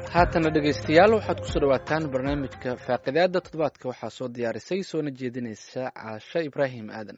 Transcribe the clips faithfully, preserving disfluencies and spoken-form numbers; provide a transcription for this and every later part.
haatana dhegaystayaal waxaad kusoo dhawaataan barnaamijka faaqidaada toddobaadka waxaa soo diyaarisay soona jeedinaysa caasho ibraahim aadan.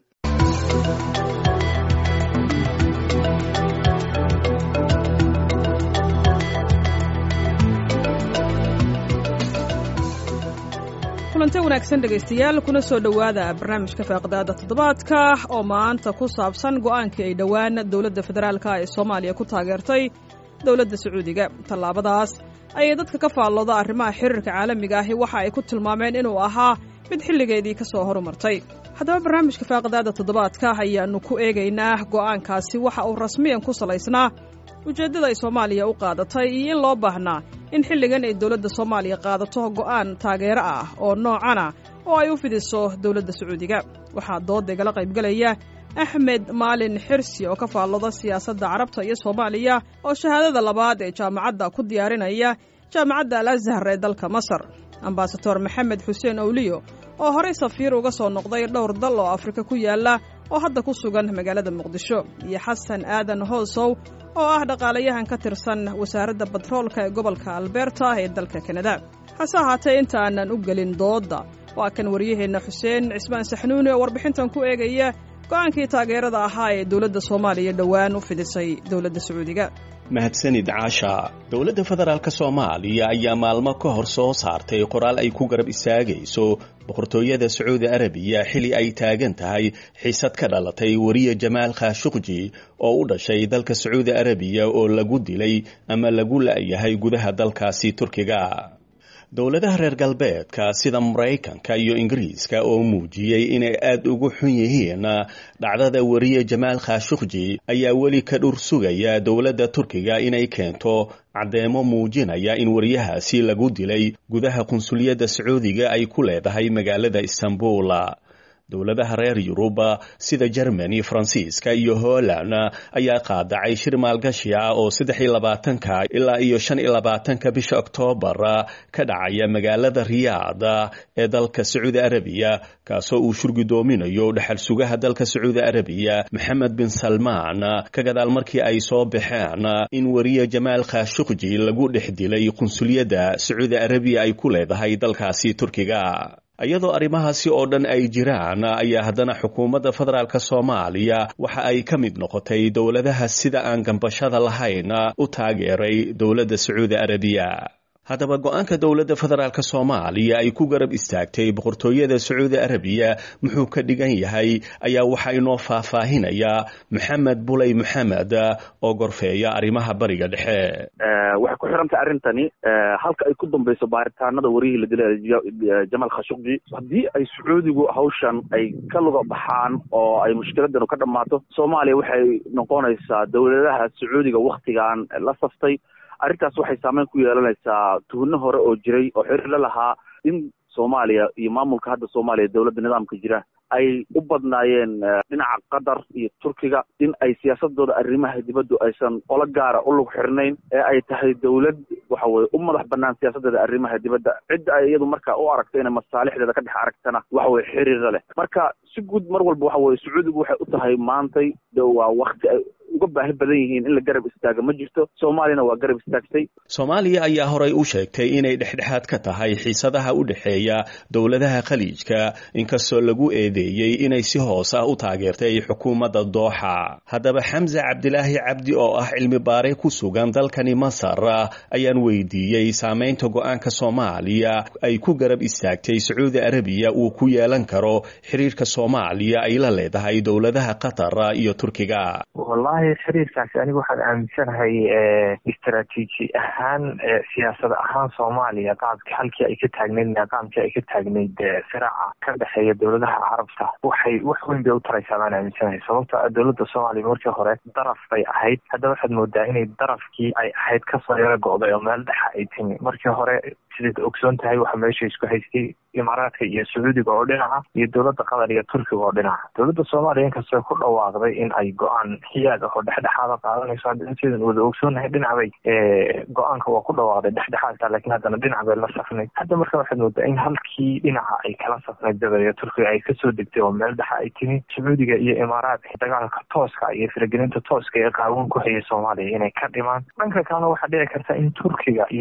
kulante wanaagsan dhegaystayaal kuna soo dhowaada barnaamijka faaqidaada toddobaadka oo maanta ku saabsan go'aankii ay dhowaan dowladda federaalka ee soomaaliya ku taageertay dowladda sacuudiga. tallaabadaas ayay dadka ka faallooda arrimaha xiriirka caalamiga ahi waxa ay ku tilmaameen inuu ahaa mid xilligeedii ka soo horumartay. haddaba barnaamijka faaqidaada toddobaadka ayaannu ku eegaynaa go'aankaasi waxa uu rasmiyan ku salaysnaa ujeeddada ay soomaaliya u qaadatay iyo in loo baahnaa in xilligan ay dowladda soomaaliya qaadato go'aan taageero ah oo noocana oo ay u fidiso dowladda sacuudiga. waxaa doodda igala qaybgelaya axmed maalin xirsi oo ka faallooda siyaasadda carabta iyo soomaaliya oo shahaadada labaad ee jaamacadda ku diyaarinaya jaamacadda al azhar ee dalka masar, ambasador maxamed xuseen owliyo oo horey safiir uga soo noqday dhowr dal oo afrika ku yaalla oo hadda ku sugan magaalada muqdisho, iyo xasan aadan hoosow oo ah dhaqaalayahan ka tirsan wasaaradda batroolka ee gobolka alberta ee dalka kanada. hase ahaatee inta aanan u gelin doodda waa kan waryaheenna xuseen cismaan saxnuuni oo warbixintan ku eegaya go'aankii taageerada ahaa ee dowladda soomaaliya dhowaan u fidisay dowladda sacuudiga. mahadsanid caasha. dowladda federaalk soomaaliya ayaa maalmo ka hor soo saartay qoraal ay ku garab istaagayso boqortooyada sacuudi arabiya xili ay taagan tahay xiisad ka dhalatay wariye jamaal khashuqji oo u dhashay dalka sacuudi arabiya oo lagu dilay ama lagu la'yahay gudaha dalkaasi turkiga. dowladaha reer galbeedka sida maraykanka iyo ingiriiska oo muujiyey inay aad ugu xun yihiin dhacdada wariye jamaal khashuqji ayaa weli ka dhur sugaya dowladda turkiga inay keento caddeemo muujinaya in wariyahaasi lagu dilay gudaha qunsuliyadda sacuudiga ay ku leedahay magaalada istanbul. dowladaha reer yuruba sida jermani, faransiiska iyo holland ayaa qaadacay shir maalgashi ah oo saddex iyo labaatanka ilaa iyo shan iyo labaatanka bisha oktoobar ka dhacaya magaalada riyaad ee dalka sacuudi arabiya, kaasoo uu shurgudoominayo dhaxal sugaha dalka sacuudi arabiya maxamed bin salmaan ka gadaal markii ay soo baxeen in wariye jamaal khashuqji lagu dhex dilay qunsuliyadda sacuudi arabiya ay ku leedahay dalkaasi turkiga. iyadoo arrimahaasi oo dhan ay jiraan ayaa haddana xukuumadda federaalk soomaaliya waxa ay ka mid noqotay dowladaha sida aan gambashada lahayn u taageeray dowladda sacuudi arabiya. haddaba go'aanka dowladda federaalk soomaaliya ay ku garab istaagtay boqortooyada sacuudi arabiya muxuu ka dhigan yahay ayaa waxaa inoo faahfaahinaya maxamed bulay maxamed oo gorfeeya arrimaha bariga dhexe. waxay ku xirantay arrintani halka ay ku dambayso baaritaanada wariyihii la dilay jamaal khashuqji. haddii ay sacuudigu hawshan ay ka luga baxaan oo ay mushkiladanu ka dhammaato, soomaaliya waxay noqonaysaa dowladaha sacuudiga wakhtigan la saftay. arrintaas waxay saameyn ku yeelanaysaa tuhno hore oo jiray oo xiriir la lahaa in soomaaliya iyo maamulka hadda soomaaliya dowladda nidaamka jira ay u badnaayeen dhinaca qatar iyo turkiga, in ay siyaasadooda arrimaha dibaddu aysan qolo gaara u lug xirnayn ee ay tahay dowlad waxa weye u madax bannaan siyaasadeeda arrimaha dibadda. cidda ay iyadu marka u aragto inay masaalixdeeda ka dhex aragtana waxa weye xiriira leh. marka si guud mar walba waxa weye sacuudigu waxay u tahay maantay waa wakti ay uga baahi badan yihiin in la garab istaaga ma jirto. soomaaliyana waa garab istaagtay. soomaaliya ayaa horay u sheegtay inay dhexdhexaad ka tahay xiisadaha u dhexeeya dowladaha khaliijka, inkastoo lagu eedeeyey inay si hoos ah u taageertay xukuumadda dooxa. haddaba xamse cabdilaahi cabdi oo ah cilmi baare ku sugan dalkani masar ayaan weydiiyey saameynta go'aanka soomaaliya ay ku garab istaagtay sacuudi arabiya uu ku yeelan karo xiriirka soomaaliya ay la leedahay dowladaha qatar iyo turkiga. wallahi xiriirkaasi anigu waxaan aaminsanahay istaraatiiji ahaan siyaasad ahaan soomaaliya qaabka halkii ay ka taagnayd nidaamkii ay ka taagnayd firaaca ka dhexeeya dowladaha carabta waxay wax weyn bay u taraysaa baan aaminsanahay. sababto ah dowladda soomaaliya markii hore daraf bay ahayd, hadda waxaad moodaa inay darafkii ay ahayd kasoo yaro go'day oo meel dhexa ay timi. markii hore sidaad ogsoon tahay waxa meesha isku haystay imaaraadka iyo sacuudiga oo dhinaca iyo dowladda qatar iyo turkiga oo dhinaca. dowladda soomaaliya inkastoo ku dhawaaqday in ay go-aan xiyaad oo dhexdhexaada qaadanayso, hadda inteedan wada ogsoonahay dhinac bay go-aanka waa ku dhawaaqday dhexdhexaadka, laakiin haddana dhinac bay la safnayd. hadda marka waxaad moodaa in halkii dhinaca ay kala safnayd dabaya turkiga ay kasoo degtay oo meel dhexa ay timi. sacuudiga iyo imaaraadka dagaalka tooska iyo faragelinta tooska ee qaawan ku hayay soomaaliya inay ka dhimaan. dhanka kalena waxaa dhici karta in turkiga iyo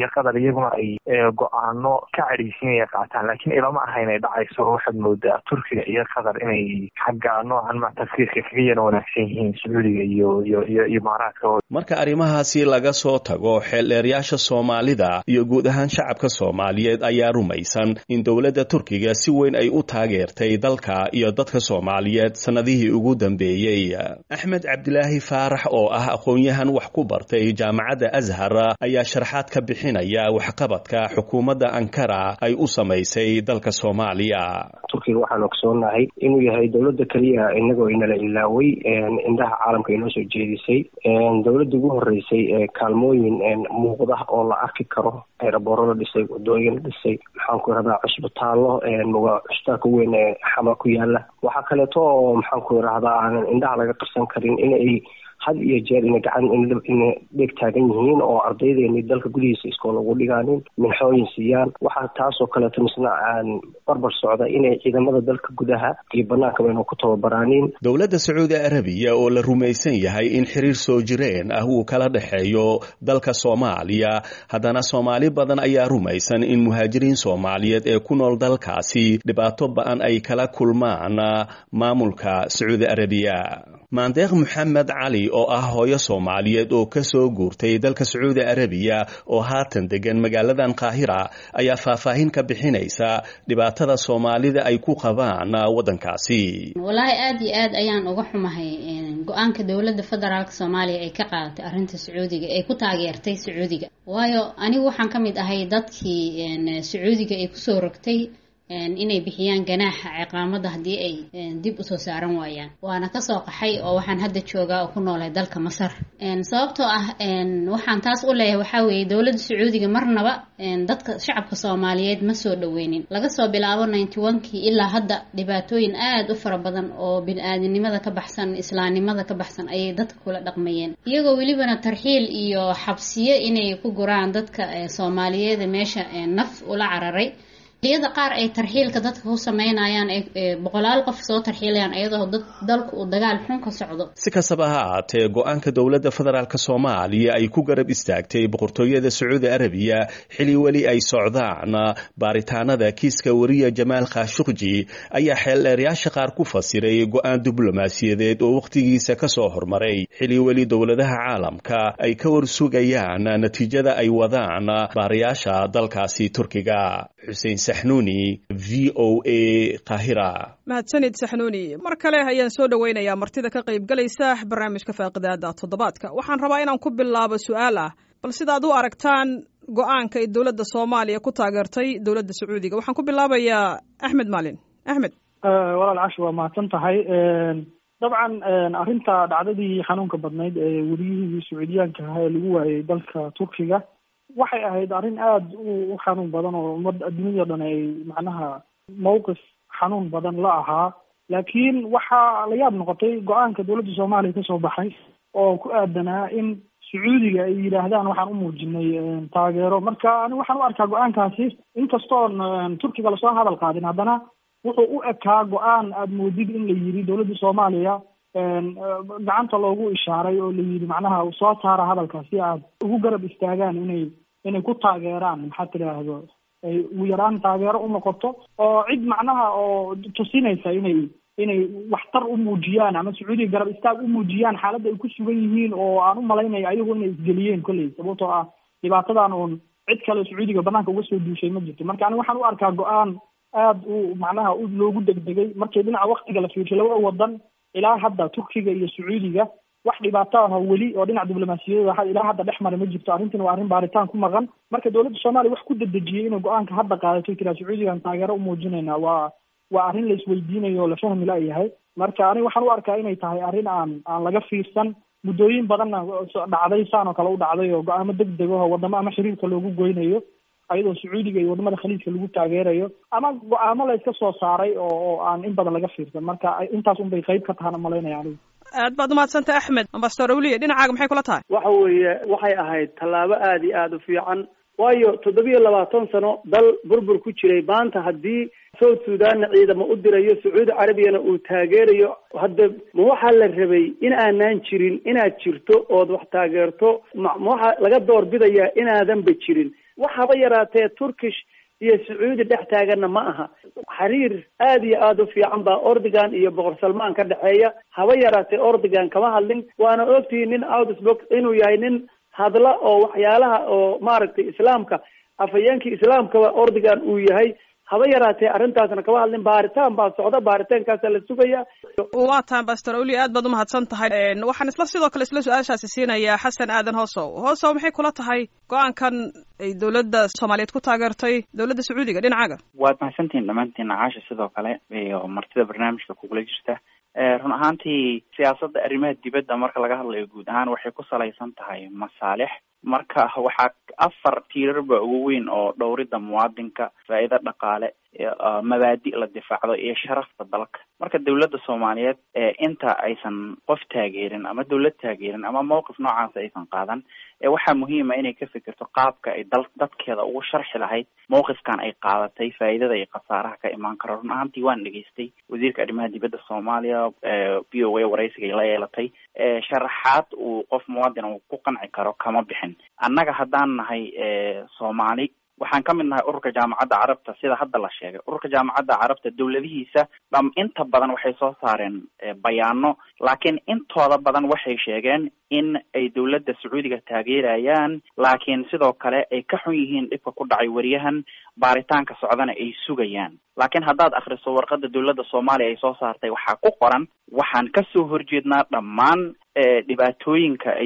iyo qatar iyaguna ay go-aano ka cadhaysiinaya qaataan laakiin ilama aha inay dhacayso oo waxaad moodaa turkiga iyo qatar inay xagga noocan ma tafkiirka kaga yara wanaagsan yihiin sacuudiga iyo iyo iyo imaaraadka. marka arrimahaasi laga soo tago xeeldheeryaasha soomaalida iyo guud ahaan shacabka soomaaliyeed ayaa rumaysan in dowladda turkiga si weyn ay u taageertay dalka iyo dadka soomaaliyeed sanadihii ugu dambeeyey. axmed cabdilaahi faarax oo ah aqoon-yahan wax ku bartay jaamacadda azhar ayaa sharaxaad ka bixinaya waxqabadka xukuumadda ankara ay u samaysay dalka soomaaliya. turkiga waxaan ogsoonahay inuu yahay dowladda keliya inagoo inala ilaaway indhaha caalamka inoo soo jeedisay dowladda ugu horeysay ee kaalmooyin muuqda oo la arki karo eerabooro la dhisay wadooyin la dhisay maxaan ku irahdaa cusbitaallo cusbitaalka weyn ee xama ku yaala. waxaa kaleeto oo maxaan ku irahdaa aanan indhaha laga qarsan karin inay had iyo jeer ina gacan ina dheeg taagan yihiin oo ardaydeeni dalka gudihiisa iskool ugu dhigaanin minxooyin siiyaan. waxaa taasoo kaleeto misna aan barbar socda inay ciidamada dalka gudaha iyo banaanka bayna ku tababaraanin. dowladda sacuudi arabiya oo la rumaysan yahay in xiriir soo jireen ah uu kala dhexeeyo dalka soomaaliya, haddana soomaali badan ayaa rumaysan in muhaajiriin soomaaliyeed ee ku nool dalkaasi dhibaato ba-an ay kala kulmaan maamulka sacuudi arabiya. maandeeq maxamed cali oo ah hooyo soomaaliyeed oo ka soo guurtay dalka sacuudi arabiya oo haatan degan magaaladan qaahira ayaa faahfaahin ka bixinaysa dhibaatada soomaalida ay ku qabaan waddankaasi. wallaahi aada iyo aad ayaan uga xumahay go-aanka dowladda federaalka soomaaliya ay ka qaadatay arrinta sacuudiga ay ku taageertay sacuudiga. waayo anigu waxaan ka mid ahay dadkii sacuudiga ay kusoo rogtay inay bixiyaan ganaaxa ciqaamada haddii ay dib usoo saaran waayaan. waana kasoo qaxay oo waxaan hadda joogaa oo ku noolay dalka masar. sababtoo ah waxaan taas u leeyahay waxaa weeye dowladda sacuudiga marnaba dadka shacabka soomaaliyeed ma soo dhaweynin. laga soo bilaabo ninety one kii ilaa hadda dhibaatooyin aada u fara badan oo bini-aadinimada ka baxsan islaamnimada ka baxsan ayay dadka kula dhaqmayeen, iyagoo welibana tarxiil iyo xabsiyo inay ku guraan dadka soomaaliyeed meesha naf ula cararay. iyada qaar ay tarxiilka dadka ku sameynayaan boqolaal qof soo tarxiilayaan iyadoo dalku uu dagaal xun ka socdo. si kastaba ha ahaatee go-aanka dowladda federaalk soomaaliya ay ku garab istaagtay boqortooyada sacuudi arabiya xili weli ay socdaan baaritaanada kiiska wariya jamaal khashuqji ayaa xeeldheeryaasha qaar ku fasiray go-aan diblomaasiyadeed oo wakhtigiisa ka soo hormaray xili weli dowladaha caalamka ay ka warsugayaan natiijada ay wadaan baarayaasha dalkaasi turkiga. xuseen saxnuuni, v o a Qaahira. mahadsanid saxnuuni. mar kale ayaan soo dhaweynayaa martida ka qayb galaysa barnaamijka faaqidaada toddobaadka. waxaan rabaa inaan ku bilaabo su-aal ah bal sidaad u aragtaan go-aanka ay dowladda soomaaliya ku taageertay dowladda sacuudiga. waxaan ku bilaabayaa axmed maalin. axmed. walaal cashi waa mahadsan tahay. dabcan arrinta dhacdadii xanuunka badnayd ee weliyihii sacuudiyaanka ahaa ee lagu waayay dalka turkiga waxay ahayd arrin aada u xanuun badan oo ummadda adduunyada dhan ay macnaha mawqif xanuun badan la ahaa. laakiin waxaa la yaab noqotay go-aanka dowladda soomaaliya kasoo baxay oo ku aadanaa in sacuudiga ay yidhaahdaan waxaan u muujinay taageero. marka ani waxaan u arkaa go-aankaasi inkastoon turkiga lasoo hadal qaadin haddana wuxuu u ekaa go-aan aada moodid in la yidhi dowladda soomaaliya gacanta loogu ishaaray oo la yidhi macnaha soo saara hadalka si aad ugu garab istaagaan inay inay ku taageeraan maxaa tidhaahdo ay ugu yaraan taageero u noqoto oo cid macnaha oo tusinaysa inay inay waxtar u muujiyaan ama sacuudiga garab istaag u muujiyaan xaaladda ay ku sugan yihiin oo aan u malaynayo ayagu inay isgeliyeen kolley sababtoo ah dhibaatadan uun cid kale sacuudiga banaanka uga soo duushay ma jirto. marka ani waxaan u arkaa go-aan aada u macnaha loogu degdegay markii dhinaca waktiga la fiirshay laba wadan ilaa hadda turkiga iyo sacuudiga wax dhibaato ah weli oo dhinaca diblomaasiyadda ilaa hadda dhex mara ma jirto. arrintan waa arrin baaritaan ku maqan. marka dowladda soomaaliya wax ku dedejiyey inay go-aanka hadda qaadato tiraa sacuudigan taageero u muujinayna waa waa arrin la isweydiinayo oo la fahmi la-yahay. marka aniga waxaan u arkaa inay tahay arrin aan aan laga fiirsan muddooyin badanna dhacday saan oo kale u dhacday oo go-aamo deg deg ah wadamo ama xiriirka loogu goynayo ayadoo sacuudiga iyo wadamada khaliijka lagu taageerayo ama go-aamo la iska soo saaray oo oo aan in badan laga fiirsan. marka intaas un bay qayb ka tahana malaynaya anigu. aad baad umahadsantay axmed. ambasador awliya dhinacaaga maxay kula tahay? waxa weeye waxay ahayd tallaabo aada iyo aada u fiican waayo toddobiyo labaatan sano dal burbur ku jiray maanta haddii south sudanna ciidamo u dirayo sacuudi carabiyana uu taageerayo hadda ma waxaa la rabay in aanaan jirin inaad jirto ood wax taageerto ma waxaa laga door bidayaa inaadanba jirin wax haba yaraatee turkish iyo sacuudi dhex taaganna ma aha. xiriir aada iyo aada u fiican baa Erdogan iyo boqor Salmaan ka dhexeeya. haba yaraatee Erdogan kama hadlin, waana ogtihiin nin outspoken inuu yahay nin hadla oo waxyaalaha oo maaragtay islaamka afhayeenkii islaamkaba Erdogan uu yahay. haba yaraatee arrintaasna kama hadlin. baaritaan baa socda, baaritaankaasa la sugaya. waa taan Pastor Uli, aad baad umahadsan tahay. waxaan isla sidoo kale isla su-aashaasi siinayaa Xasan Aadan Hoosow. Hoosow, maxay kula tahay go-aankan ay dowladda Soomaaliyeed ku taageertay dowladda Sacuudiga dhinacaaga? waad mahadsantihiin dhammaantiin Caasha, sidoo kale iyo martida barnaamijka kugula jirta. run ahaantii siyaasadda arrimaha dibadda marka laga hadlayo guud ahaan waxay ku salaysan tahay masaalix. marka waxaa afar tiirarba ugu weyn oo dhowridda muwaadinka, faa'iido dhaqaale, mabaadi' la difaacdo iyo sharafta dalka. marka dowladda Soomaaliyeed inta aysan qof taageerin ama dowlad taageerin ama mowqif noocaas aysan qaadan, waxaa muhiima inay ka fikirto qaabka ay dal dadkeeda ugu sharxi lahayd mowqifkan ay qaadatay, faa'iidada iyo khasaaraha ka imaan karo. run ahaantii waan dhegaystay wasiirka arrimaha dibadda Soomaaliya v o a waraysiga ay la yeelatay, sharaxaad uu qof muwaadin uu ku qanci karo kama bixin. annaga haddaan nahay Soomaali waxaan ka mid nahay ururka jaamacadda carabta. sida hadda la sheegay, ururka jaamacadda carabta dowladihiisa dham inta badan waxay soo saareen bayaano, laakiin intooda badan waxay sheegeen in ay dowladda Sacuudiga taageerayaan, laakiin sidoo kale ay ka xun yihiin dhibka ku dhacay wariyahan, baaritaanka socdana ay sugayaan. laakiin haddaad akhriso warqadda dowladda Soomaaliya ay soo saartay, waxaa ku qoran waxaan kasoo horjeednaa dhammaan dhibaatooyinka ay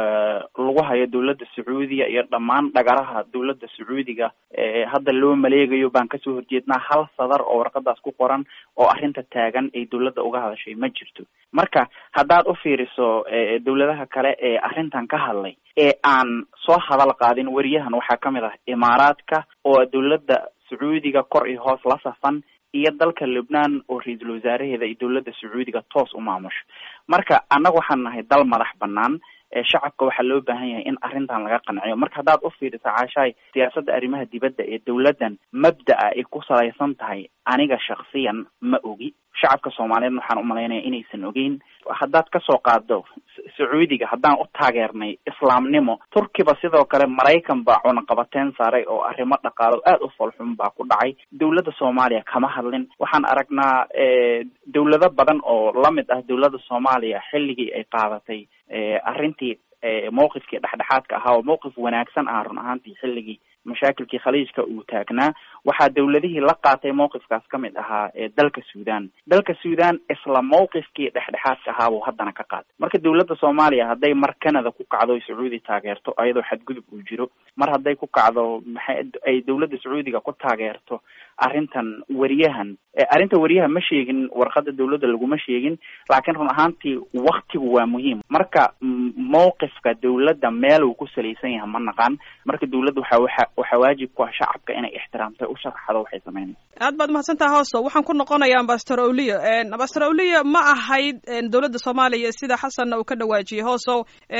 lagu hayo dowladda Sacuudiga iyo dhammaan dhagaraha dowladda Sacuudiga hadda loo maleegayo baan kasoo horjeednaa. hal sadar oo warqadaas ku qoran oo arrinta taagan ay dowladda uga hadashay ma jirto. marka haddaad u fiiriso dowladaha kale ee arrintan ka hadlay ee aan soo hadal qaadin wariyahan, waxaa ka mid ah Imaaraadka oo dowladda Sacuudiga kor iyo hoos la safan, iyo dalka Lebanon oo ra-iisul wasaaraheeda iyo dowladda Sacuudiga toos u maamusho. marka annaga waxaan nahay dal madax bannaan. shacabka waxaa loo baahan yahay in arrintan laga qanciyo. marka haddaad u fiiriso Caashaay, siyaasadda arrimaha dibadda ee dowladdan mabda'a ay ku salaysan tahay, aniga shakhsiyan ma ogi. shacabka Soomaaliyeed waxaan u malaynaya inaysan ogeyn. haddaad kasoo qaado Sacuudiga, haddaan u taageernay islaamnimo, Turkiba sidoo kale Maraykan baa cunaqabateyn saaray oo arrimo dhaqaalo aad u falxun baa ku dhacay. dowladda Soomaaliya kama hadlin. waxaan aragnaa dowlado badan oo lamid ah dowladda Soomaaliya xilligii ay qaadatay arrintii mowqifkii dhexdhexaadka ahaa oo mowqif wanaagsan ah run ahaantii xilligii mashaakilkii khaliijka uu taagnaa. waxaa dowladihii la qaatay mowqifkaas ka mid ahaa dalka Suudaan. dalka Suudaan isla mowqifkii dhexdhexaadka ahaa buu haddana ka qaatay. marka dowladda Soomaaliya hadday mar Canada ku kacdo Sacuudi taageerto ayadoo xadgudub uu jiro, mar hadday ku kacdo maxay ay dowladda Sacuudiga ku taageerto arrintan wariyahan, arrinta wariyaha ma sheegin, warqadda dowladda laguma sheegin, laakiin run ahaantii waktigu waa muhiim. marka mowqifka dowladda meel uu ku salaysan yahay ma naqaan. marka dowladda waxa waxa waxaa waajib ku ah shacabka inay ixtiraamto u sharxado waxay sameynayso. aad baad mahadsantahay Hooso. waxaan ku noqonayaa Pastor Uli. Pastor Uli, ma ahayd dowladda Soomaaliya sida Xasan uu ka dhawaajiyay, Hooso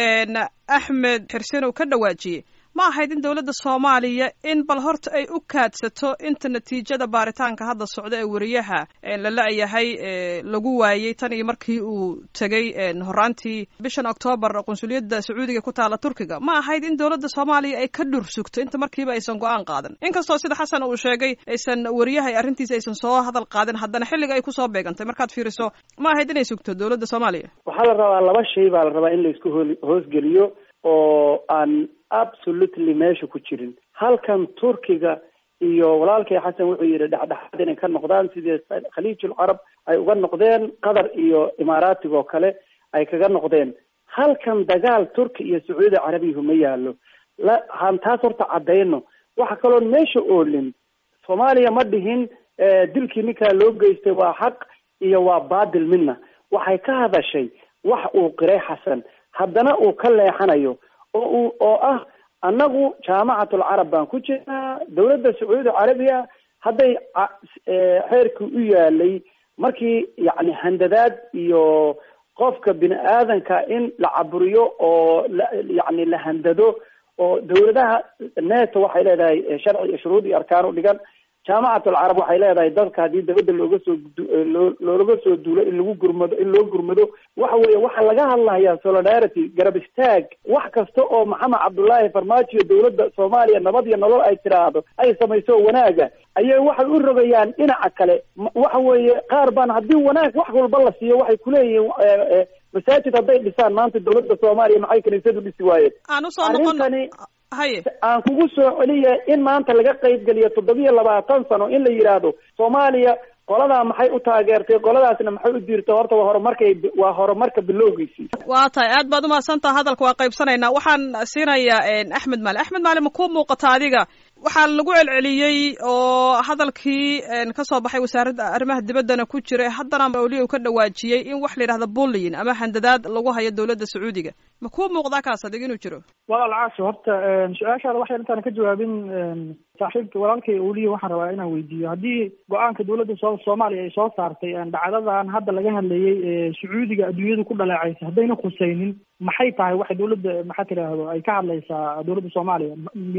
Axmed Xirsin uu ka dhawaajiyay, ma ahayd in dowladda Soomaaliya in bal horta ay u kaadsato inta natiijada baaritaanka hadda socda ee wariyaha la la'yahay lagu waayay tan iyo markii uu tagay horaantii bishan Oktoobar qunsuliyadda Sacuudiga ku taala Turkiga? ma ahayd in dowladda Soomaaliya ay ka dhursugto inta markiiba aysan go'aan qaadan, inkastoo sida Xasan uu sheegay aysan wariyaha arrintiisa aysan soo hadal qaadin, haddana xilliga ay ku soo beegantay markaad fiiriso ma ahayd inay sugto dowladda Soomaaliya? waxaa la rabaa laba shay baa la rabaa in la isku hoosgeliyo oo aan absolutely meesha ku jirin. halkan Turkiga iyo walaalkay Xasan wuxuu yidhi dhexdhexaad inay ka noqdaan sidii khaliijul carab ay uga noqdeen, Qatar iyo Imaaraatiga oo kale ay kaga noqdeen. halkan dagaal Turki iyo Sacuudi Carabiya ma yaalo. la han taas horta cadayno. waxa kaloo meesha oolin, Soomaaliya ma dhihin dilkii ninkaa loo geystay waa xaq iyo waa baadil midna. waxay ka hadashay wax uu qiray Xasan, haddana uu ka leexanayo oo oo ah annagu jaamacatul carab baan ku jirnaa. dowladda Sacuudi Carabiya hadday xeerkii u yaalay markii yacni handadaad iyo qofka bini aadanka in la caburiyo oo yacni la handado, oo dowladaha neto waxay leedahay sharci iyo shuruud iyo arkaan u dhigan. jaamacatul carab waxay leedahay dalka haddii dabadda looga soo loo looga soo duulo in lagu gurmado in loo gurmado waxa weeye waxaa laga hadlayaa solidarity garab istaag wax kasta oo maxamed cabdullaahi farmaajo iyo dawladda soomaaliya nabad iyo nolol ay tiraahdo ay samayso wanaaga ayay waxay u rogayaan dhinaca kale waxa weeye qaar baan haddii wanaag wax walba la siiyo waxay kuleeyihiin masaajid hadday dhisaan maanta dawladda soomaaliya maxay kaniisadu dhisi waayeen aan usoo noqon haye aan kugu soo celiya in maanta laga qayb geliyo toddobiyo labaatan sano in la yidhaahdo soomaaliya qoladaa maxay u taageertay qoladaasna maxay u diirtay horta waa horumarkay waa horumarka bilowgiisii waa tahay aad baad umahadsantaha hadalka waa qaybsanaynaa waxaan siinayaa axmed maali axmed maali ma kuu muuqata adiga waxaa lagu celceliyey oo hadalkii ka soo baxay wasaaradda arrimaha dibaddana ku jira haddana weli uu ka dhawaajiyey in wax la yidhahda bullying ama handadaad lagu hayo dawladda sacuudiga ma kuu muuqdaa kaas adig inuu jiro walaal caasho horta su-aashaada waxay intaan ka jawaabin saaxiibka walaalkay uliya waxaan rabaa inaan weydiiyo haddii go-aanka dawladda so soomaaliya ay soo saartay dhacdadan hadda laga hadlayey ee sacuudiga adduunyadu ku dhaleecaysa haddayna khusaynin maxay tahay waxay dawladda maxaa tidhaahdo ay ka hadlaysaa dawladda soomaaliya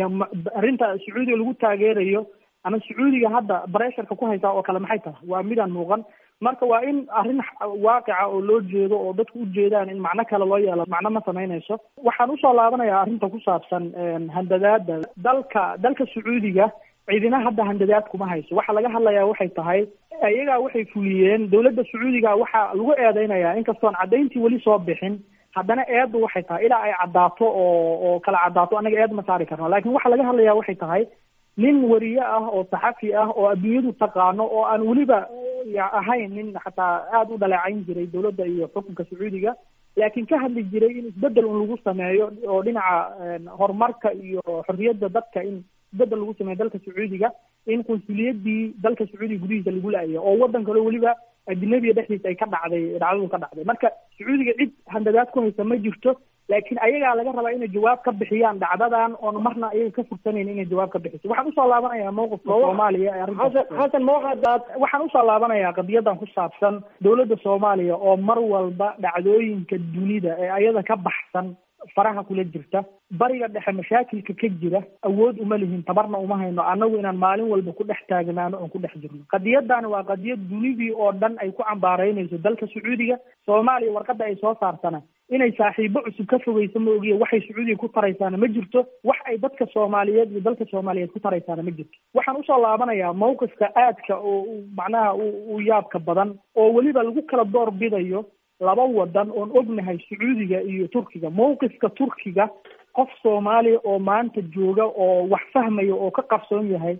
arrinta sacuudiga lagu taageerayo ama sacuudiga hadda baresharka ku haysaa oo kale maxay tahay waa midaan muuqan marka waa in arrin waaqica oo loo jeedo oo dadku u jeedaan in macno kale loo yeelo macno ma samaynayso waxaan usoo laabanayaa arrinta ku saabsan handadaada dalka dalka sacuudiga ciidina hadda handadaad kuma hayso waxa laga hadlayaa waxay tahay iyagaa waxay fuliyeen dawladda sacuudiga waxaa lagu eedeynayaa inkastoon caddayntii weli soo bixin haddana eeddu waxay tahay ilaa ay caddaato oo oo kala caddaato annaga eed ma saari karno laakiin waxaa laga hadlayaa waxay tahay nin wariye ah oo saxafi ah oo adduunyadu taqaano oo aan weliba ahayn nin xataa aada u dhaleecayn jiray dawladda iyo xukunka sacuudiga laakiin ka hadli jiray in isbedel un lagu sameeyo oo dhinaca horumarka iyo xorriyadda dadka in isbedel lagu sameeyo dalka sacuudiga in qunsuliyadii dalka sacuudiga gudihiisa lagu la-ayo oo waddan kale weliba ajnabiga dhexdiisa ay ka dhacday dhacdadu ka dhacday marka sacuudiga cid handadaad ku haysa ma jirto laakiin ayagaa laga rabaa inay jawaab ka bixiyaan dhacdadan oon marna ayaga ka fursanayna inay jawaab ka bixiso waxaan usoo laabanayaa mawqifka soomaaliya ee arrinta hasan mawqadaad waxaan usoo laabanayaa qadiyadan ku saabsan dawladda soomaaliya oo mar walba dhacdooyinka dunida ee ayada ka baxsan faraha kula jirta bariga dhexe mashaakilka ka jira awood uma lihin tabarna uma hayno annagu inaan maalin walba ku dhex taagnaano oon ku dhex jirno qadiyadani waa qadiyad dunidii oo dhan ay ku cambaaraynayso dalka sacuudiga soomaaliya warqadda ay soo saartana inay saaxiibo cusub ka fogeyso ma ogiya waxay sacuudiga ku taraysaana ma jirto wax ay dadka soomaaliyeed iyo dalka soomaaliyeed ku taraysaana ma jirto waxaan usoo laabanayaa mawqifka aadka oo macnaha u yaabka badan oo weliba lagu kala door bidayo laba wadan oon ognahay sacuudiga iyo turkiga mawqifka turkiga qof soomaaliya oo maanta jooga oo wax fahmaya oo ka qarsoon yahay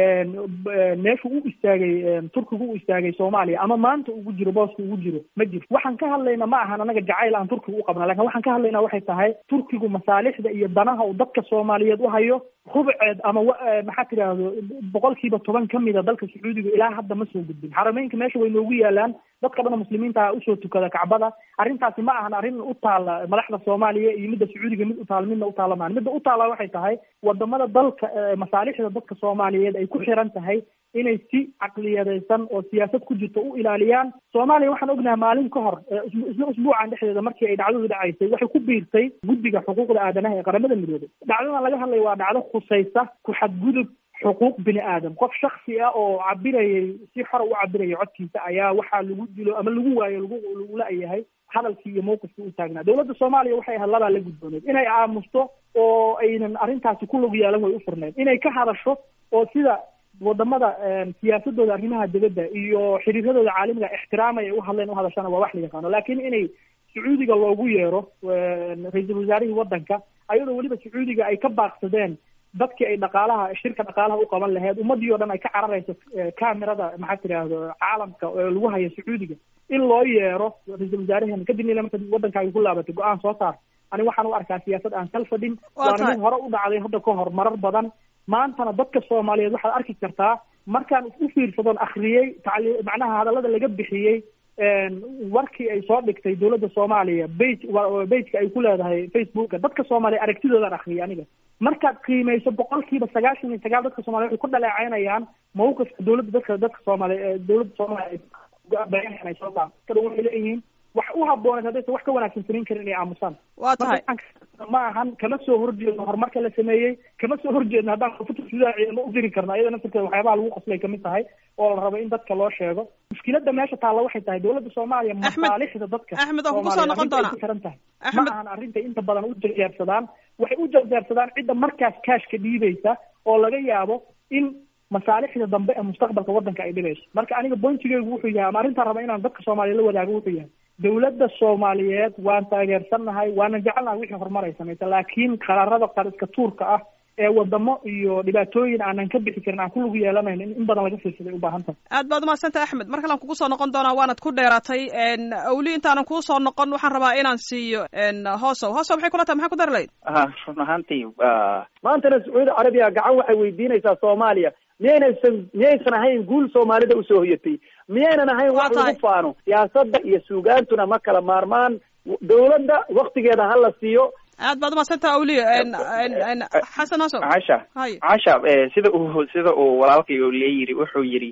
meeshu u istaagay turkigu u istaagay soomaaliya ama maanta ugu jiro booska ugu jiro ma jirto waxaan ka hadlayna ma ahan anaga jacayl aan turkiga u qabna lakin waxaan ka hadlaynaa waxay tahay turkigu masaalixda iyo danaha uu dadka soomaaliyeed u hayo rubceed ama maxaa tidhaahdo boqol kiiba toban kamida dalka sacuudiga ilaa hadda ma soo gudbin xarameynka meesha way noogu yaalaan dadka dhan muslimiinta usoo tukada kacbada arrintaasi ma ahan arrin u taala madaxda soomaaliya iyo midda sacuudiga mid u taala midna u taala maan midda u taala waxay tahay wadamada dalka masaalixda dadka soomaaliyeed ay ku xiran tahay inay si caqliyadaysan oo siyaasad ku jirto u ilaaliyaan soomaaliya waxaan ognahay maalin ka hor isla usbuucan dhexdeeda markii ay dhacdadu dhacaysay waxay ku biirtay guddiga xuquuqda aadanaha ee qaramada midoobay dhacdadan laga hadlaya waa dhacdo khusaysa ku xadgudub xuquuq bini aadam qof shaksi ah oo cabirayay si xora u cabiraya codkiisa ayaa waxaa lagu dilo ama lagu waayo lagu lagu la-yahay hadalkii iyo mawqifkii u taagnaa dawladda soomaaliya waxay ahayd labaa la gudbooneed inay aamusto oo aynan arrintaasi ku log yeelan way u furneed inay ka hadasho oo sida wadamada siyaasadooda arrimaha dibadda iyo xiriiradooda caalamiga ixtiraamay ay u hadleen u hadashana waa wax la yaqaano laakiin inay sacuudiga loogu yeero ra-iisul wasaarihii waddanka ayadoo weliba sacuudiga ay ka baaqsadeen dadkii ay dhaqaalaha shirka dhaqaalaha u qaban lahayd ummadii o dhan ay ka cararayso camerada maxaa tidhaahdo caalamka oo lagu hayo sacuudiga in loo yeero ra-iisul wasaaraheena kadibna ila marka waddankaaga ku laabatay go-aan soo saar ani waxaan u arkaa siyaasad aan kal fadhin waana mid hore u dhacday hadda ka hor marar badan maantana dadka soomaaliyeed waxaad arki kartaa markaan u fiirsadoon akriyey tacli macnaha hadallada laga bixiyey warkii ay soo dhigtay dawladda soomaaliya bage bageka ay ku leedahay facebooka dadka soomaaliya aragtidoodaan akriyay aniga markaad qiimeyso boqol kiiba sagaashan iyo sagaal dadka soomaliya waxay ku dhaleecaynayaan mawqifka dawladda dadka dadka soomaaliya dawladda soomaaliya ay soo saar kada waxay leeyihiin wax u habbooneed haddaysan wax ka wanaagsan samayn karin inay aamusaan. waa tahay ma ahan kama soo horjeedno horumarka la sameeyey, kama soo horjeedno haddaan koonfurta suudaan ciidamo u diri karno, iyada naftirkeeda waxyaabaha lagu qoslay kamid tahay oo la rabo in dadka loo sheego. mushkiladda meesha taalla waxay tahay dowladda Soomaaliya masaalixda dadka Axmed oo kugu soo noqon doona ma ahan arrinta inta badan u jarjarsadaan, waxay u jarjarsadaan cidda markaas kaashka dhiibaysa oo laga yaabo in masaalixda dambe ee mustaqbalka waddanka ay dhibayso. marka aniga bointigeygu wuxuu yahay ama arrintaan raba inaan dadka Soomaaliya la wadaago wuxuu yahay dowladda Soomaaliyeed waan taageersannahay, waana jecelnahay wixii horumar ay samaysa, laakiin qaraarada qariska tuurka ah ee wadamo iyo dhibaatooyin aanan ka bixi karin aan ku lug yeelanayn in in badan laga fiirsaday u baahan tahay. aad baad umahadsantay Axmed, mar kale aan kugu soo noqon doonaa, waanad ku dheeraatay awli intaanan kuu soo noqon waxaan rabaa inaan siiyo hoosow hoosow maxay kula tahay, maxaa ku dari lahayd? run ahaantii maantana Sacuudi Carabiya gacan waxay weydiinaysaa Soomaaliya miyaynan miyaysan ahayn guul Soomaalida usoo hoyatay, miyaynan ahayn wax lagu faano. siyaasadda iyo suugaantuna ma kala maarmaan, dowladda waktigeeda ha la siiyo. aad baad umahadsantah awliyo xasan hoosow. casha casha sida uu sida uu walaalkay awliye yiri wuxuu yiri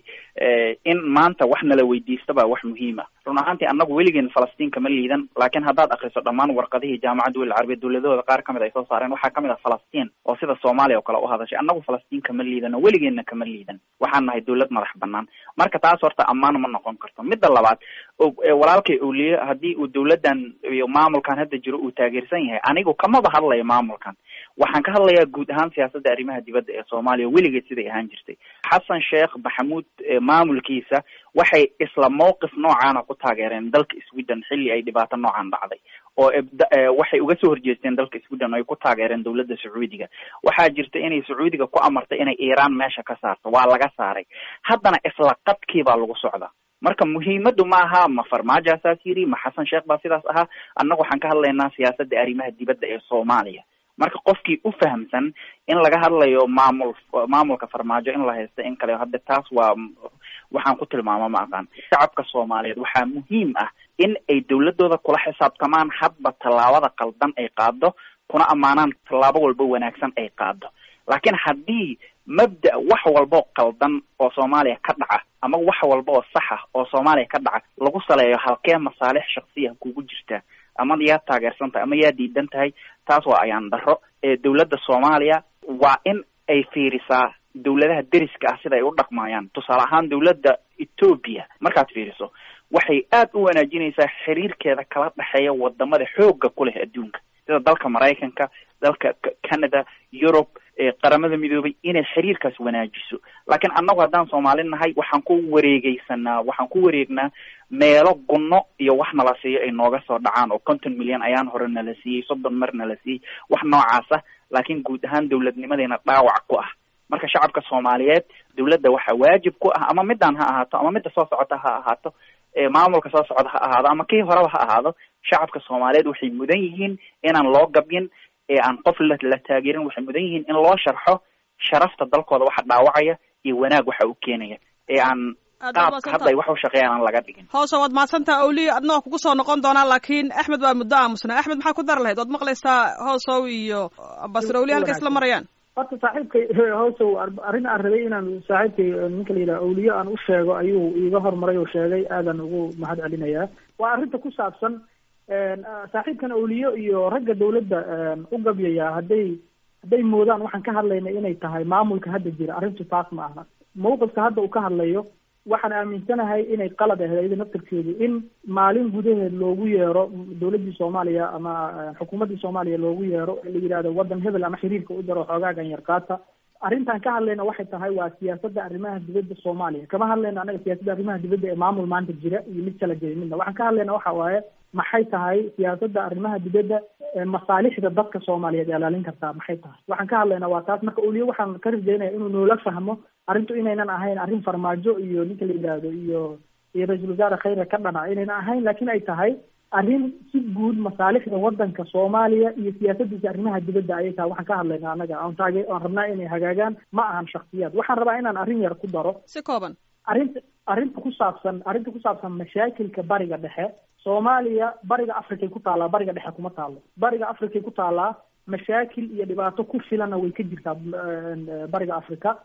in maanta wax nala weydiista baa wax muhiima. run ahaantii annagu weligeen Falastiin kama liidan, laakiin haddaad akhriso dhammaan warqadihii jaamacadda weli carabiya dowladahooda qaar kamid ay soo saareen waxaa kamid ah Falastiin oo sida Soomaaliya oo kale u hadashay. annagu Falastiin kama liidan oo weligeenna kama liidan, waxaan nahay dowlad madax banaan. marka taas horta ammaan ma noqon karto. midda labaad walaalkay awliye haddii uu dowladdan iyo maamulkan hadda jiro uu taageersan yahay, anigu kamaba hadlaya maamulkan, waxaan ka hadlayaa guud ahaan siyaasadda arrimaha dibadda ee Soomaaliya weligeed siday ahaan jirtay. xasan sheekh maxamuud maamulkiisa waxay isla mowqif noocaana ku taageereen dalka Sweden xilli ay dhibaato noocan dhacday, oo waxay uga soo horjeesteen dalka Sweden oo ay ku taageereen dowladda Sacuudiga. waxaa jirta inay Sacuudiga ku amartay inay Iiraan meesha ka saarto, waa laga saaray. haddana isla qadkii baa lagu socdaa. marka muhiimadu maaha ma farmaajo asaas yiri ma xasan sheekh baa sidaas ahaa, annagu waxaan ka hadlaynaa siyaasadda arrimaha dibadda ee Soomaaliya. marka qofkii u fahamsan in laga hadlayo maamul maamulka farmaajo in la haysto in kale hadda taas waa waxaan ku tilmaama ma aqaan. shacabka Soomaaliyeed waxaa muhiim ah in ay dowladooda kula xisaabtamaan hadba tallaabada qaldan ay qaado, kuna ammaanaan tallaabo walba wanaagsan ay qaado. laakiin haddii mabda wax walbo qaldan oo Soomaaliya ka dhaca ama wax walba oo sax ah oo Soomaaliya ka dhaca lagu saleeyo halkee masaalix shakhsiya kugu jirta ama yaa taageersan tahay ama yaa diidan tahay, taas waa ayaan daro. ee dowladda Soomaaliya waa in ay fiirisaa dowladaha deriska ah sida ay u dhaqmayaan. tusaale ahaan dowladda Ethiopia markaad fiiriso waxay aad u wanaajinaysaa xiriirkeeda kala dhaxeeya wadamada xoogga ku leh adduunka sida dalka Mareykanka, dalka Canada, Europe, qaramada midoobay inay xiriirkaas wanaajiso. laakiin annagu haddaan Soomaali nahay waxaan ku wareegaysanaa waxaan ku wareegnaa meelo gunno iyo wax nala siiyo ay nooga soo dhacaan oo konton milyan ayaan hore nala siiyey, soddon mar nala siiyey, wax noocaas ah. laakiin guud ahaan dowladnimadeena dhaawac ku ah. marka shacabka Soomaaliyeed dowladda waxaa waajib ku ah, ama midaan ha ahaato ama midda soo socota ha ahaato, maamulka soo socda ha ahaado ama kii horeba ha ahaado, shacabka Soomaaliyeed waxay mudan yihiin inaan loo gabyin ee aan qof la la taageerin. waxay mudan yihiin in loo sharxo sharafta dalkooda waxa dhaawacaya iyo wanaag waxa uu keenaya ee aan qaabka hadda ay wax u shaqeeyaan aan laga dhigin. hoos waad mahadsantaha awliye, adna kugu soo noqon doonaa, laakiin Axmed waa muddo aamusnaa. Axmed maxaa ku dar lahayd? waad maqlaysaa hoosow iyo Ambassador awliye halka isla marayaan. horta saaxiibkay hoosow arrin aan rabay inaan saaxiibkay ninka la yidhaha awliye aan u sheego ayuu iiga hormaray oo sheegay, aadan ugu mahad celinayaa. waa arrinta ku saabsan saaxiibkan awliye iyo ragga dowladda u gabyaya hadday hadday moodaan waxaan ka hadlaynay inay tahay maamulka hadda jira. arrintu taas ma aha. mawqifka hadda uu ka hadlayo waxaan aaminsanahay inay qalad ahayd iyada naftirkeedu in maalin gudaheed loogu yeero dowladdii Soomaaliya ama xukuumaddii Soomaaliya loogu yeero la yidhaahdo waddan hebel ama xiriirka u jaro xoogaagan yar qaata. arrintan ka hadlayna waxay tahay waa siyaasadda arrimaha dibadda Soomaaliya. kama hadlayna anaga siyaasadda arrimaha dibadda ee maamul maanta jira iyo mid kala jira midna. waxaan ka hadlayna waxa waaye maxay tahay siyaasadda arrimaha dibadda masaalixda dadka Soomaaliyeed ilaalin kartaa maxay tahay. waxaan ka hadlaynaa waa taas. marka awliye waxaan ka rajaynayaa inuu noola fahmo arrintu inaynan ahayn arrin farmaajo iyo ninka la yidhaahdo iyo iyo ra-iisul wasaare khayre ka dhana inaynan ahayn, laakiin ay tahay arrin si guud masaalixda waddanka Soomaaliya iyo siyaasaddiisa arrimaha dibadda ayay tahay. waxaan ka hadlaynaa anaga aan taage aan rabnaa inay hagaagaan, ma ahan shakhsiyaad. waxaan rabaa inaan arrin yar ku daro si kooban. arrinta arrinta ku saabsan arrinta ku saabsan mashaakilka bariga dhexe. Soomaaliya bariga Afrikay ku taallaa, bariga dhexe kuma taalo. bariga Afrikay ku taallaa, mashaakil iyo dhibaato ku filana way ka jirtaa bariga Afrika.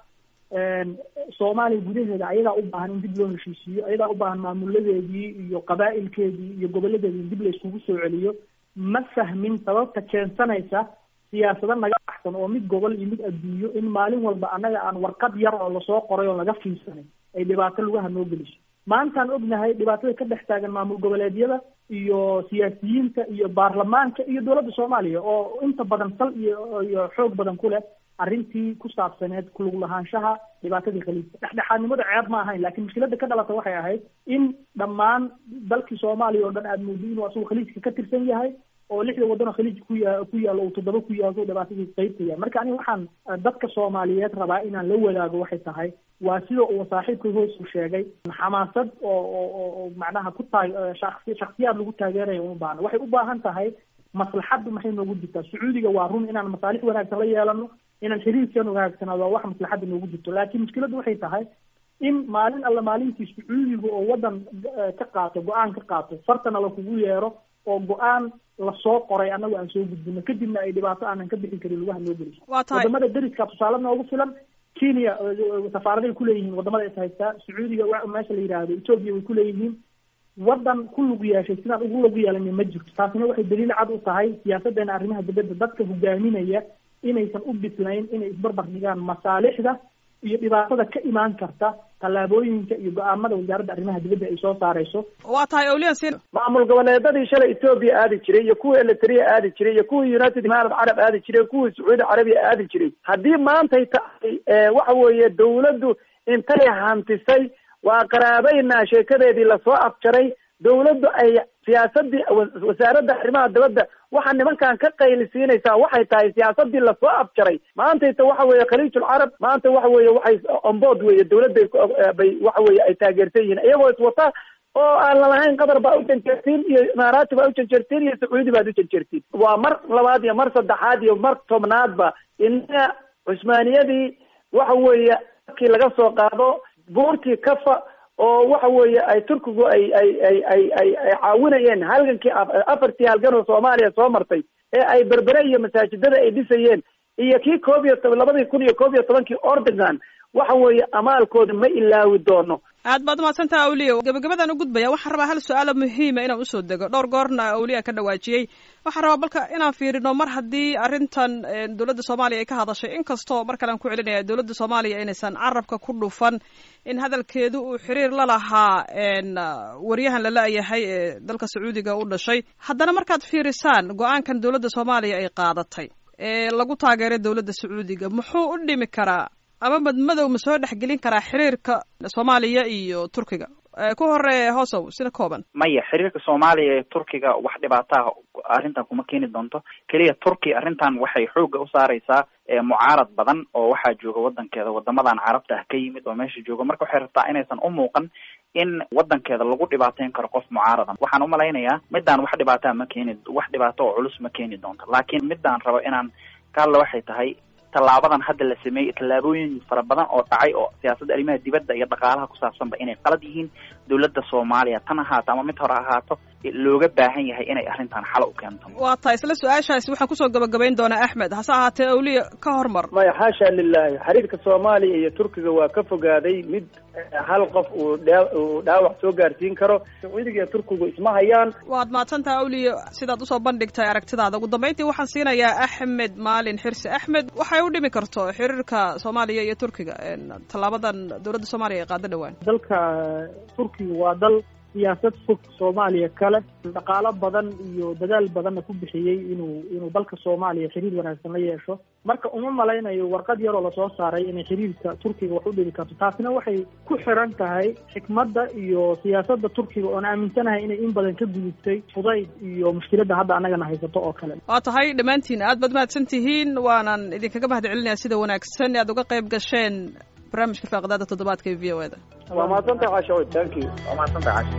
soomaaliya gudaheeda ayadaa u baahan in dib loo heshiisiiyo, ayadaa u baahan maamuladeedii iyo qabaa'ilkeedii iyo gobolladeedii in dib la iskugu soo celiyo. ma fahmin sababta keensanaysa siyaasado naga baxsan oo mid gobol iyo mid adduunyo in maalin walba annaga aan warqad yar oo lasoo qoray oo laga fiirsanay ay dhibaato lugaha noo geliso. maantaan ognahay dhibaatada ka dhex taagan maamul goboleedyada iyo siyaasiyiinta iyo baarlamaanka iyo dowladda soomaaliya oo inta badan sal iyo iyo xoog badan ku leh arrintii ku saabsaneed kulug lahaanshaha dhibaatadii khaliijka. dhexdhexaadnimada ceeb ma ahayn, laakiin mushkiladda ka dhalata waxay ahayd in dhammaan dalkii soomaaliya oo dhan aada moodi inuu asagu khaliijka ka tirsan yahay oo lixda waddan oo khaliij ku ya ku yaalo oo toddoba ku yaalo dhibaatadii qaybta yahay. marka aniga waxaan dadka soomaaliyeed rabaa inaan la wadaago waxay tahay waa sida uu saaxiibka hoos u sheegay, xamaasad oo oo oo macnaha ku taag shakhsi shakhsiyaad lagu taageerayo uma baahna. waxay u baahan tahay maslaxaddu maxay noogu jirtaa. sacuudiga waa run inaan masaalix wanaagsan la yeelano, inaan xiriirkan wanaagsanaado waa wax maslaxadda noogu jirto, laakiin mushkiladdu waxay tahay in maalin alla maalintii sacuudiga oo waddan ka qaato go-aan ka qaato fartana lakugu yeero oo go-aan lasoo qoray annagu aan soo gudbino kadibna ay dhibaato aanan ka bixin karin lugaha noo geliso. wadamada deriska tusaale noogu filan Kenya safaaraday ku leeyihiin wadamada is haystaa, sacuudiga meesha la yidhaahdo Ethiopia way ku leeyihiin. waddan ku lug yeeshay sidaan ugu lug yeelanay ma jirto. taasina waxay daliil cad u tahay siyaasaddeena arrimaha dibadda dadka hogaaminaya inaysan u bislayn inay isbarbar dhigaan masaalixda iyo dhibaatada ka imaan karta tallaabooyinka iyo go-aamada wasaaradda arrimaha dibadda ay soo saarayso. waa tahay awliyan siin maamul goboleedadii shalay Ethiopia aadi jiray iyo kuwa Eritrea aadi jiray iyo kuwa United Arab Arab aadi jiray kuwa Sacuudi Arabia aadi jiray haddii maanta ay tahay waxa weeye dawladdu intay hantisay waa qaraabayna sheekadeedii lasoo afjaray dawladdu ay siyaasadii wasaaradda arrimaha dibadda waxa nimankan ka qaylisiinaysaa waxay tahay siyaasadii lasoo afjaray. maanta ita waxa weeye khaliijul carab maanta waxa weeye waxay onboard weeye dawladda bay waxa weeye ay taageersan yihiin iyagoo iswata oo aan lalahayn qatar baa u janjeertiin iyo imaaraati baa u janjeertiin iyo sacuudi baad u janjeertiin. waa mar labaad iyo mar saddexaad iyo mar tobnaadba inna cusmaaniyadii waxa weeye markii laga soo qaado buurtii kafa oo waxa weeye ay turkigu ay ay ay ay ay ay caawinayeen halgankii afartii halgan oo Soomaaliya soo martay ee ay berbere iyo masaajidada ay dhisayeen iyo kii koob iyo toban labadii kun iyo koob iyo tobankii Erdogan waxa weeye amaalkooda ma ilaawi doono. aad baad mahadsantahay awliya. gabagabadan u gudbaya waxaan rabaa hal su-aalo muhiima inaan usoo dego. dhowr goorna awliya ka dhawaajiyey. waxaan rabaa balka inaan fiirino mar haddii arrintan dowladda soomaaliya ay ka hadashay, inkastoo mar kale aan ku celinaya dowladda soomaaliya inaysan carabka ku dhufan in hadalkeedu uu xiriir la lahaa waryahan la la-yahay ee dalka sacuudiga u dhashay, haddana markaad fiirisaan go-aankan dowladda soomaaliya ay qaadatay ee lagu taageeray dowladda sacuudiga muxuu u dhimi karaa ama madmadow ma soo dhexgelin karaa xiriirka soomaaliya iyo turkiga? ku hore hoosow sida kooban. maya xiriirka soomaaliya iyo turkiga wax dhibaataa arrintan kuma keeni doonto. keliya turki arrintan waxay xooga u saaraysaa mucaarad badan oo waxaa jooga wadankeeda wadamadan carabta ah ka yimid oo meesha jooga. marka waxay rabtaa inaysan u muuqan in wadankeeda lagu dhibaateyn karo qof mucaaradan. waxaan umalaynayaa midaan wax dhibaataa ma keeni wax dhibaato oo culus ma keeni doonto, laakiin midaan rabo inaan ka hadla waxay tahay tallaabadan hadda la sameeyey tallaabooyin fara badan oo dhacay oo siyaasadda arrimaha dibadda iyo dhaqaalaha ku saabsanba inay qalad yihiin. dowladda soomaaliya tan ahaato ama mid hore ahaato looga baahan yahay inay arrintan xalo u keento. waa tahay isla su-aashaasi waxaan kusoo gabagabayn doonaa Axmed. hase ahaatee awliya ka hormar. maya xaasha lilahi xiriirka soomaaliya iyo turkiga waa ka fogaaday mid hal qof uu uu dhaawac soo gaarsiin karo. sacuudiga iyo turkigu isma hayaan. waad mahadsantahay awliya sidaad usoo bandhigtay aragtidaada. ugu dambeyntii waxaan siinayaa Axmed Maalin Xirsi. Axmed, waxay u dhimi karto xiriirka soomaaliya iyo turkiga tallaabadan dowladda soomaaliya ay qaado dhawaan? dalka turkiga waa dal siyaasad fog soomaaliya kale, dhaqaalo badan iyo dadaal badanna ku bixiyey inuu inuu dalka soomaaliya xiriir wanaagsan la yeesho. marka uma malaynayo warqad yaroo lasoo saaray inay xiriirka turkiga wax u dhimi karto. taasina waxay ku xiran tahay xikmadda iyo siyaasadda turkiga oon aaminsanahay inay in badan ka gudubtay fudayd iyo mushkiladda hadda annagana haysato oo kale. waa tahay dhammaantiin aad baad mahadsan tihiin. waanan idinkaga mahad celinayaa sida wanaagsan aad uga qayb gasheen barnaamijka faaqadaada toddobaadka ee v o eda. waa mahadsantahay casho. thank you. waa mahadsantahay casho.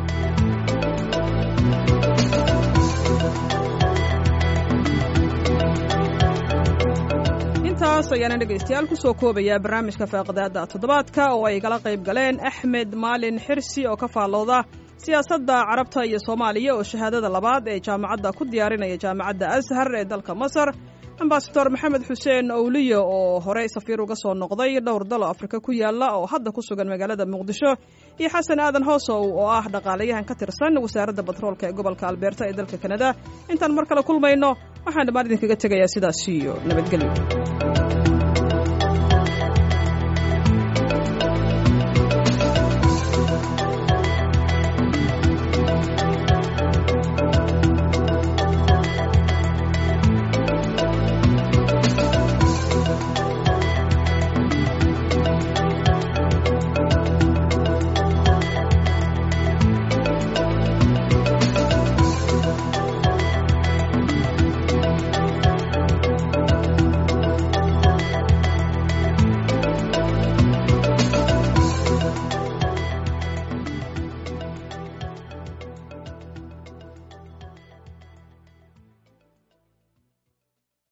intaas ayaana dhegaystayaal kusoo koobayaa barnaamijka faaqadaada toddobaadka oo ay kala qayb galeen Axmed Maalin Xirsi oo ka faallooda siyaasadda carabta iyo Soomaaliya oo shahaadada labaad ee jaamacadda ku diyaarinaya jaamacadda Azhar ee dalka Masar, ambasador maxamed xuseen owliyo oo horey safiir uga soo noqday dhowr dalo afrika ku yaala oo hadda ku sugan magaalada muqdisho iyo xasan aadan hoosow oo ah dhaqaalayahan ka tirsan wasaaradda batroolka ee gobolka albeerta ee dalka kanada intaan mar kale kulmayno waxaan dhammaan idinkaga tegayaa sidaas iyo nabadgelyo.